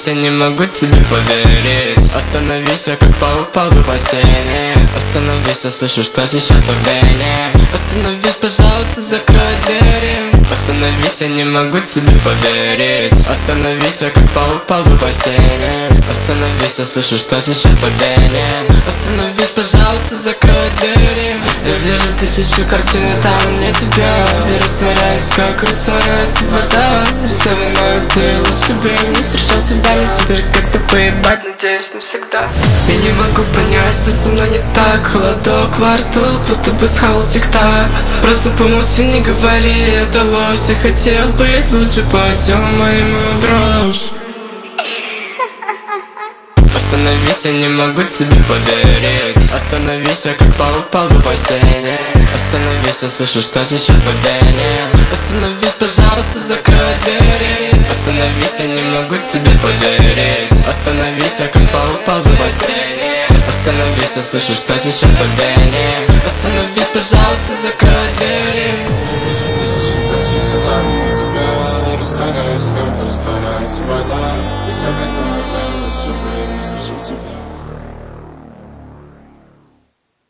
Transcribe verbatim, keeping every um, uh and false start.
Остановись, я не могу тебе поверить. Остановись, я как паук ползу по стене. Остановись, я слышу, что сейчас давление. Остановись, пожалуйста, закрой двери. Остановись, я не могу тебе поверить. Остановись, я как паук ползу по стене. Остановись, я слышу, что сейчас давление. Остановись, пожалуйста, закрой двери. Я вижу тысячу картин, и там нет тебя. Я растворяюсь, как растворяется вода. Все виной ты, лучше бы не встречал тебя. Мне теперь как-то поебать, надеюсь, навсегда. Я не могу понять, что со мной не так. Холодок во рту, будто бы схавал тик-так. Просто помолчи, не говори, это ложь. Я хотел быть лучше, пойдем моему дрожь. Остановись, я не могу тебе поверить. Остановись, я как паук ползу по стене. Остановись, я слышу, что сейчас давление. Остановись, пожалуйста, закрой двери. Остановись, я не могу тебе поверить. Остановись, я как паук ползу по стене. Остановись, я слышу, что сейчас давление. Остановись, пожалуйста, закрой двери. Растворяюсь, как растворяется вода. И все виной ты, лучше бы не встречал тебя.